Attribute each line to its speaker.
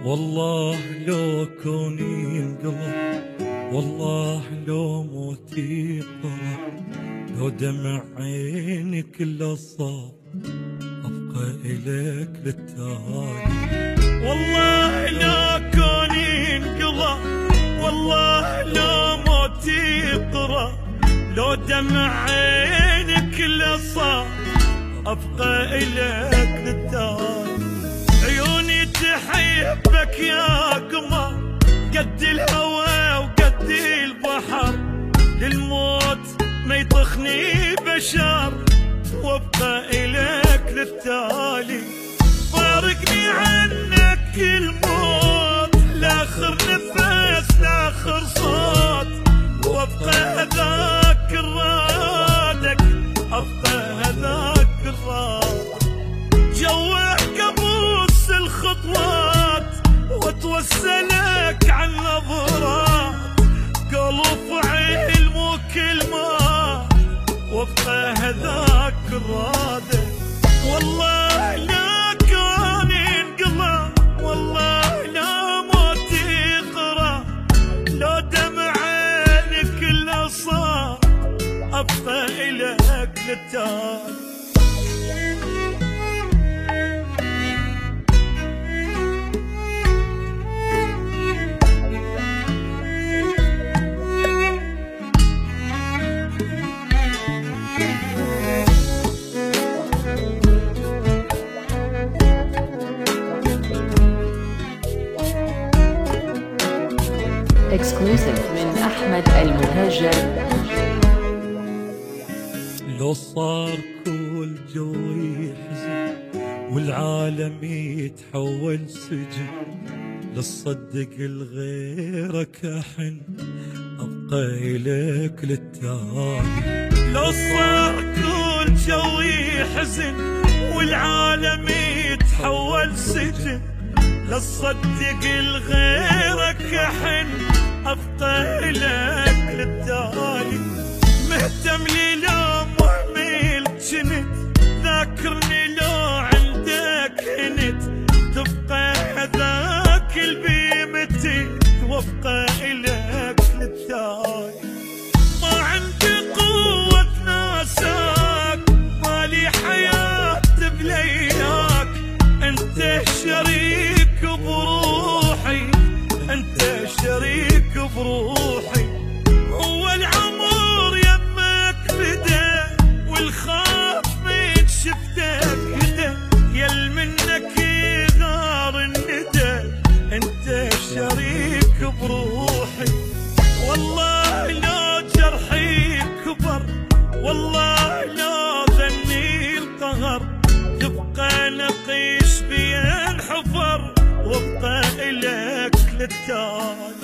Speaker 1: والله لو كوني انقلب، والله لو موتي قرب، لو دمع عينك للصاب أبقى إليك للتالي. والله لو كوني انقلب، والله لو موتي قرب، لو دمع عينك للصاب أبقى إليك للتالي. عيوني تحبك يا قمر قد الهوى وقد البحر، للموت ما يطخني بشر وابقى إليك للتالي. فارقني عنك الموت لاخر نفس لاخر صوت، وابقى هذاك الرادك ابقى هذاك الرادك. جوك ابوس الخطوات واتوسلك عن نظرات، قلب علم وكلمات وابقى هذاك الرادك. والله لا كوني انقلب، والله لا موتي قرب، لو دمع عينك اللي صار ابقى اليك للتالي.
Speaker 2: اكسكلوسيف من أحمد المهاجر.
Speaker 1: لو صار كل جو يحزن والعالم يتحول سجن، لصدق لغيرك أحن أبقى إليك للتالي. لو صار كل جو يحزن والعالم يتحول سجن، لصدق لغيرك أحن أبقى إليك للتالي. مهتم لي لو مهمل جنت، ذاكرني لو عندك هنت، تبقى هذاك البيمتي وابقى إليك للتالي. ما عندي قوة ناساك، مالي حياة بلياك، انت شريك بروحي، انت شريك بروحي. هو العمر يمك بدا والخاف من شفتك هدا، يل منك يغار الندى، انت شريك بروحي. والله لو جرحي كبر، والله لو ذني القهر، تبقى نقيش بين حفر وابقى إليك للتالي.